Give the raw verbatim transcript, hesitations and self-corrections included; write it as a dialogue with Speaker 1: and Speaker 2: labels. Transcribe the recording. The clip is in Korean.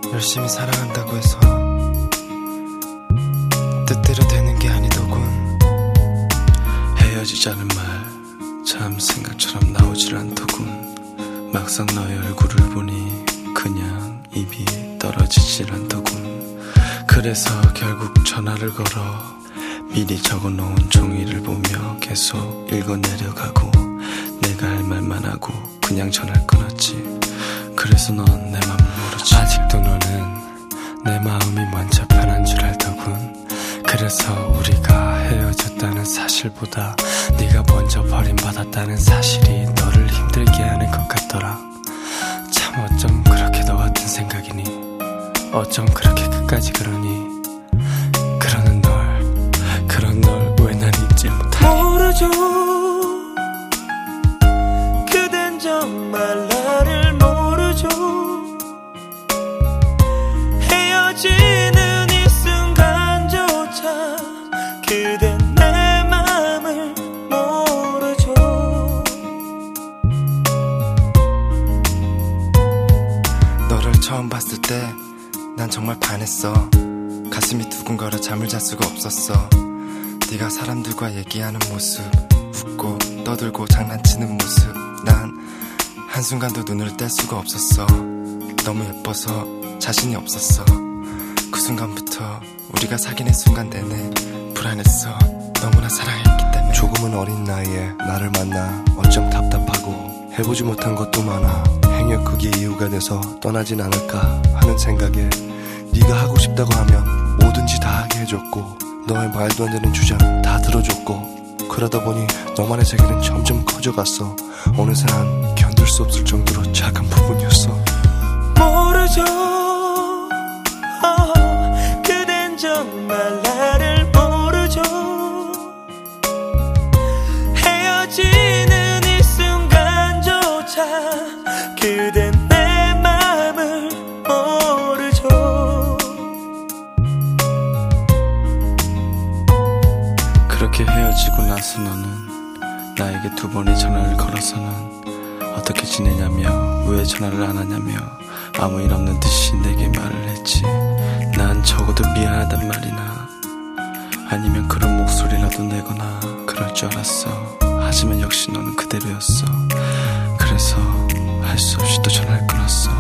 Speaker 1: 열심히 사랑한다고 해서 뜻대로 되는 게 아니더군.
Speaker 2: 헤어지자는 말 참 생각처럼 나오질 않더군. 막상 너의 얼굴을 보니 그냥 입이 떨어지질 않더군. 그래서 결국 전화를 걸어 미리 적어놓은 종이를 보며 계속 읽어내려가고 내가 할 말만 하고 그냥 전화를 끊었지. 그래서 넌 내 맘을 모르지.
Speaker 3: 아직도 너는 내 마음이 먼저 변한 줄 알더군. 그래서 우리가 헤어졌다는 사실보다 네가 먼저 버림받았다는 사실이 너를 힘들게 하는 것 같더라. 참 어쩜 그렇게 너 같은 생각이니, 어쩜 그렇게 끝까지 그러니. 그러는 널, 그런 널 왜 난 잊지 못하니.
Speaker 4: 모르죠, 그댄 정말 나를 모르죠. 헤어지는 이 순간조차 그댄 내 맘을 모르죠.
Speaker 1: 너를 처음 봤을 때 난 정말 반했어. 가슴이 두근거려 잠을 잘 수가 없었어. 네가 사람들과 얘기하는 모습, 웃고 떠들고 장난치는 모습, 난 한순간도 눈을 뗄 수가 없었어. 너무 예뻐서 자신이 없었어. 그 순간부터 우리가 사귀는 순간 내내 불안했어. 너무나 사랑했기 때문에.
Speaker 5: 조금은 어린 나이에 나를 만나 어쩜 답답하고 해보지 못한 것도 많아. 행여 그게 이유가 돼서 떠나진 않을까 하는 생각에 네가 하고 싶다고 하면 뭐든지 다 하게 해줬고 너의 말도 안 되는 주장 다 들어줬고 그러다 보니 너만의 세계는 점점 커져갔어. 어느새 난 견딜 수 없을 정도로 작은 부분이었어.
Speaker 4: 모르죠, 어, 그댄 정말 나를 모르죠. 헤어지는 이 순간조차 그댄 내 맘을 모르죠.
Speaker 2: 그렇게 헤어지고 나서 너는 나에게 두 번의 전화를 걸어서는 어떻게 지내냐며 왜 전화를 안 하냐며 아무 일 없는 듯이 내게 말을 했지. 난 적어도 미안하단 말이나 아니면 그런 목소리라도 내거나 그럴 줄 알았어. 하지만 역시 너는 그대로였어. 그래서 할 수 없이 또 전화를 끊었어.